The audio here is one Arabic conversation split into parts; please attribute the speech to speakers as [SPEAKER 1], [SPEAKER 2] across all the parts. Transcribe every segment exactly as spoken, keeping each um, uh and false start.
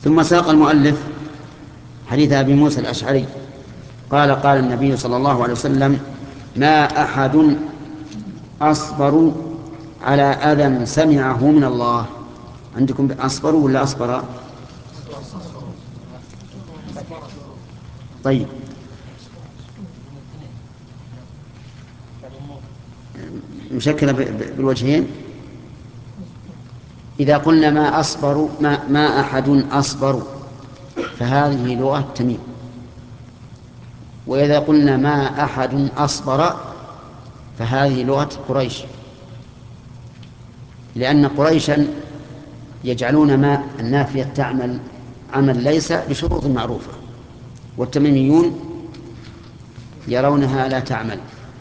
[SPEAKER 1] ثم ساق المؤلف حديث أبي موسى الأشعري قال قال النبي صلى الله عليه وسلم: ما أحد أصبر على أذى سمعه من الله. عندكم أصبر ولا أصبر؟ طيب، مشكلة بالوجهين. إذا قلنا ما أصبر ما, ما أحد أصبر فهذه لغة تميم، وإذا قلنا ما أحد أصبر فهذه لغة قريش، لأن قريشا يجعلون ما النافية تعمل عمل ليس بشروط معروفة، والتميميون يرونها لا تعمل.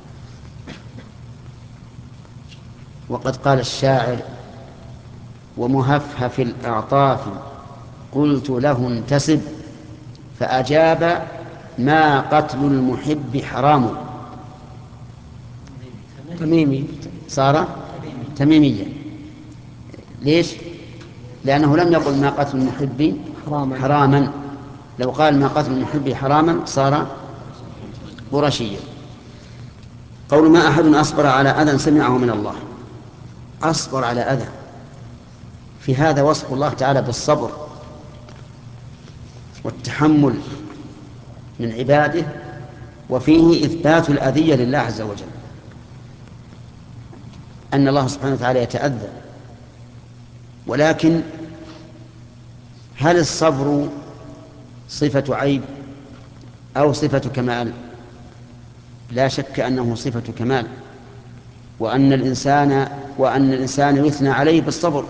[SPEAKER 1] وقد قال الشاعر: ومهفهف الأعطاف قلت له انتسب، فأجاب: ما قتل المحب حرام. تميمي، صار تميميا. ليش؟ لأنه لم يقل ما قتل المحب حراما, حراما. لو قال ما قتل المحب حراما صار قرشيا. قول ما أحد أصبر على أذى سمعه من الله، أصبر على أذى، في هذا وصف الله تعالى بالصبر والتحمل من عباده، وفيه إثبات الأذية لله عز وجل، أن الله سبحانه وتعالى يتأذى. ولكن هل الصبر صفة عيب أو صفة كمال؟ لا شك أنه صفة كمال، وأن الإنسان وأن الإنسان يثنى عليه بالصبر،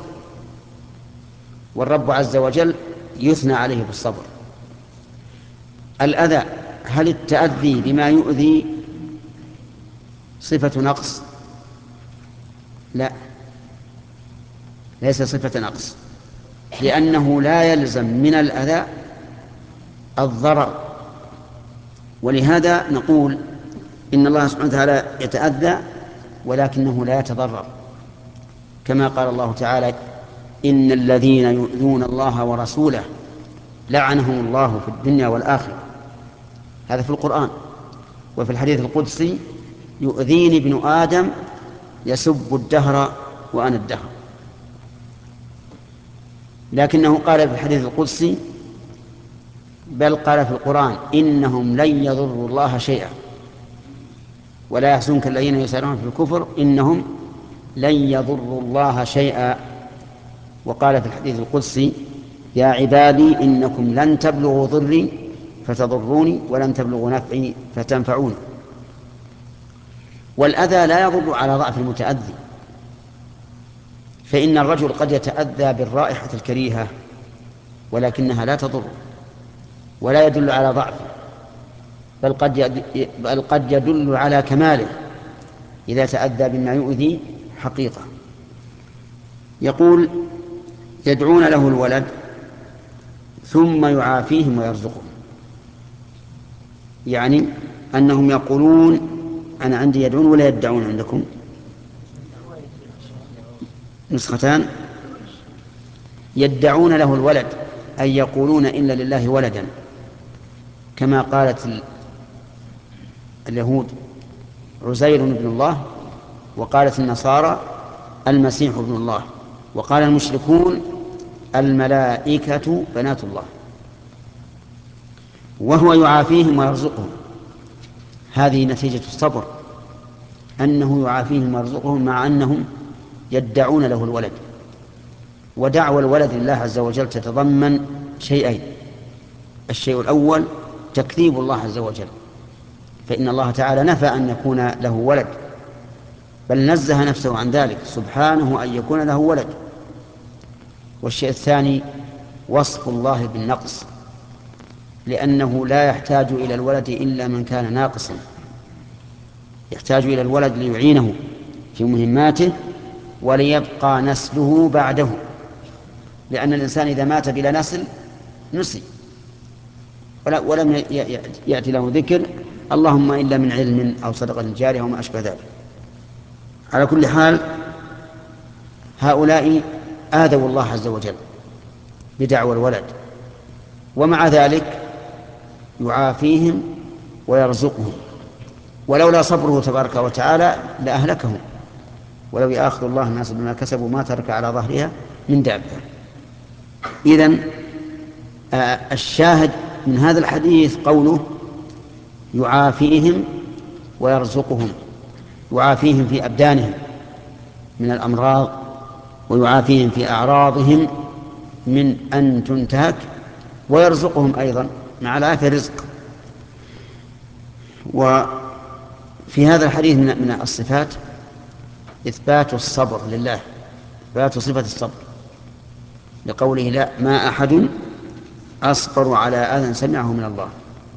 [SPEAKER 1] والرب عز وجل يثنى عليه بالصبر. الأذى، هل التأذي بما يؤذي صفة نقص؟ لا، ليس صفة نقص، لأنه لا يلزم من الأذى الضرر. ولهذا نقول إن الله سبحانه وتعالى يتأذى ولكنه لا يتضرر، كما قال الله تعالى: إن الذين يؤذون الله ورسوله لعنهم الله في الدنيا والآخرة. هذا في القرآن. وفي الحديث القدسي: يؤذيني ابن آدم يسب الدهر وأنا الدهر. لكنه قال في الحديث القدسي، بل قال في القرآن: إنهم لن يضروا الله شيئا ولا يحزنك الذين يسارعون في الكفر إنهم لن يضروا الله شيئا. وقال في الحديث القدسي: يا عبادي إنكم لن تبلغوا ضري فتضروني ولن تبلغوا نفعي فتنفعوني. والأذى لا يضر على ضعف المتأذي، فإن الرجل قد يتأذى بالرائحة الكريهة ولكنها لا تضر ولا يدل على ضعفه، بل قد بل قد يدل على كماله إذا تأذى بما يؤذي حقيقة. يقول: يدعون له الولد ثم يعافيهم ويرزقهم، يعني أنهم يقولون، أنا عندي يدعون ولا يدعون؟ عندكم نسختان. يدعون له الولد أي يقولون إن لله ولدا، كما قالت اليهود عزير ابن الله، وقالت النصارى المسيح ابن الله، وقال المشركون الملائكة بنات الله. وهو يعافيهم ويرزقهم، هذه نتيجة الصبر، أنه يعافيهم ويرزقهم مع أنهم يدعون له الولد. ودعوى الولد لله عز وجل تتضمن شيئين: الشيء الأول تكذيب الله عز وجل، فإن الله تعالى نفى أن يكون له ولد، بل نزه نفسه عن ذلك سبحانه أن يكون له ولد. والشيء الثاني وصف الله بالنقص، لأنه لا يحتاج إلى الولد إلا من كان ناقصا، يحتاج إلى الولد ليعينه في مهماته وليبقى نسله بعده، لأن الإنسان إذا مات بلا نسل نسي ولم يأتي له ذكر، اللهم إلا من علم أو صدقة جارية وما أشبه ذلك. على كل حال، هؤلاء آذوا الله عز وجل بدعوى الولد، ومع ذلك يعافيهم ويرزقهم، ولولا صبره تبارك وتعالى لأهلكهم، ولو يأخذ الله الناس بما كسبوا ما ترك على ظهرها من دابة. إذن الشاهد من هذا الحديث قوله يعافيهم ويرزقهم، يعافيهم في أبدانهم من الأمراض، ويعافيهم في أعراضهم من أن تنتهك، ويرزقهم أيضا مع العافية رزق. وفي هذا الحديث من الصفات إثبات الصبر لله، إثبات صفة الصبر، لقوله لا ما أحد أصبر على أذى سمعه من الله.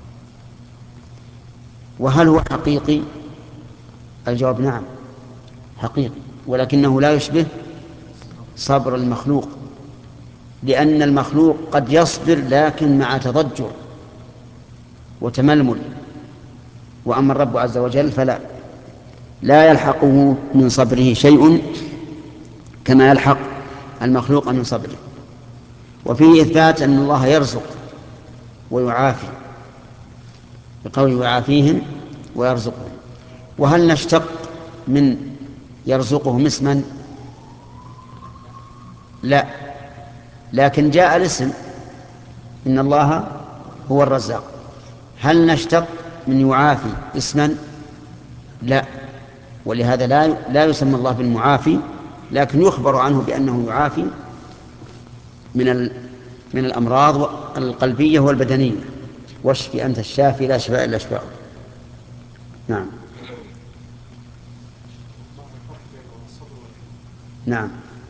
[SPEAKER 1] وهل هو حقيقي؟ الجواب نعم حقيقي، ولكنه لا يشبه صبر المخلوق، لأن المخلوق قد يصبر لكن مع تضجر وتململ، وأما الرب عز وجل فلا، لا يلحقه من صبره شيء كما يلحق المخلوق من صبره. وفيه إثبات أن الله يرزق ويعافي بقوله يعافيهم ويرزقهم. وهل نشتق من يرزقهم اسما؟ لا، لكن جاء الاسم إن الله هو الرزاق. هل نشتق من يعافي اسما؟ لا، ولهذا لا لا يسمى الله بالمعافي، لكن يخبر عنه بأنه يعافي من من الأمراض القلبية والبدنية. واشف أنت الشافي لا شفاء إلا شفاء. نعم. نعم،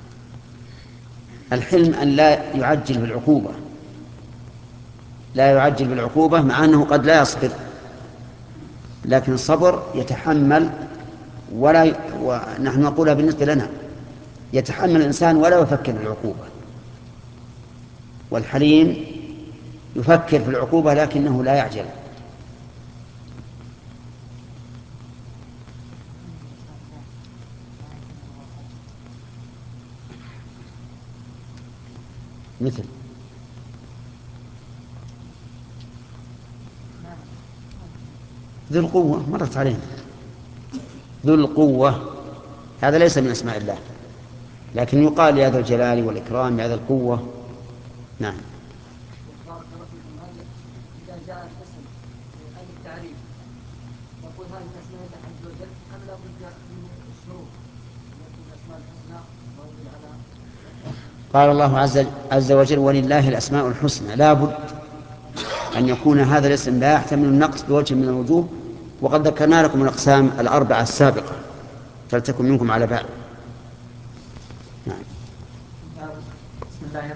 [SPEAKER 1] الحلم أن لا يعجل بالعقوبة، لا يعجل بالعقوبة مع أنه قد لا يصبر، لكن الصبر يتحمل ولا ي... ونحن نقولها بالنسبة لنا، يتحمل الإنسان ولا يفكر في العقوبة. والحليم يفكر في العقوبة لكنه لا يعجل. مثل ذو القوة مرت علينا، ذو القوة هذا ليس من أسماء الله، لكن يقال يا ذا الجلال والإكرام يا ذا القوة. نعم.
[SPEAKER 2] إذا جاء الاسم من أي التعريف نقول هذه الأسماء الله عز وجل أم لا بد من الشروط التي الأسماء الحسنى موجود على؟
[SPEAKER 1] قال الله عز, عز وجل ولله الأسماء الحسنى، لا بد أن يكون هذا الاسم لا يحتمل النقص بوجه من الوجوه. وقد ذكرنا لكم الأقسام الأربعة السابقة، فلتكن منكم على بال. نعم.
[SPEAKER 2] بسم الله